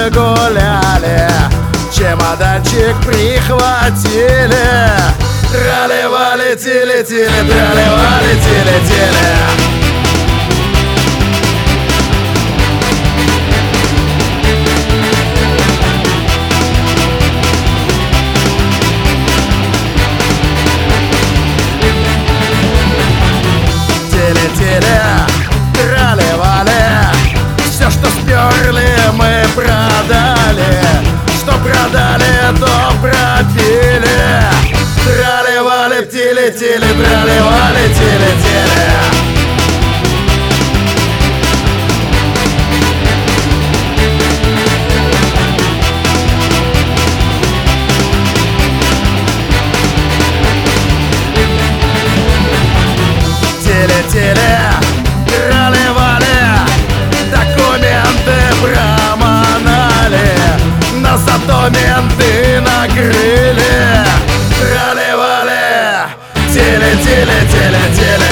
гуляли, чемоданчик прихватили. Трали-вали, тили-тили, трали-вали, тили-тили. Трали-вали, все, что сперли, мы продали. Что продали, то пропили. Трали-вали, тили-тили, трали-вали, тили-тили. Тили-тили, трали-вали, документы проманали, нас зато менты накрыли. Трали-вали, тили-тили, тили-тили.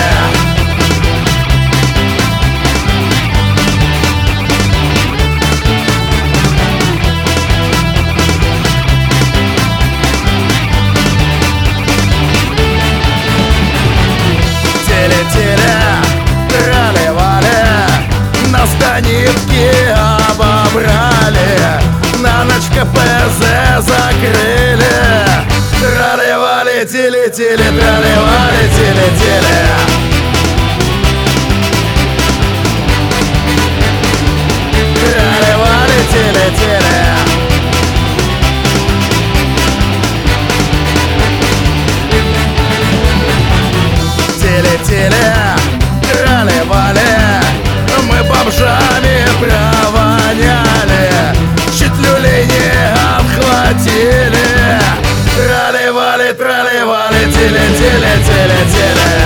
Трали-вали, нас до нитки обобрали, на ночь КПЗ закрыли. Трали-вали, тили-тили, трали-вали, тили-тили. Трали-вали, тили-тили. Тили-тили, трали-вали, мы бомжами провоняли, чуть люлей не обхватили. Трали-вали, трали-вали, тили-тили, тили-тили.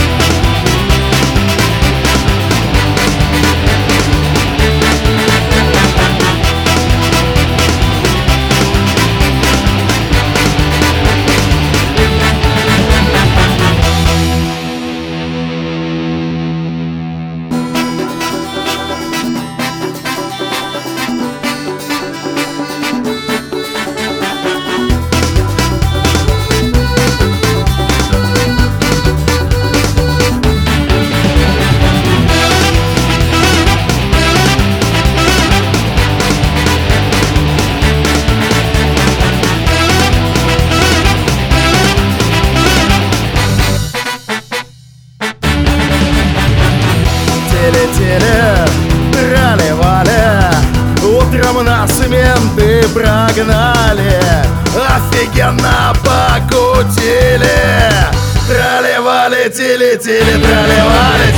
Трали-вали, утром нас менты прогнали, офигенно покутили. Трали-вали, тили-тили, трали-вали,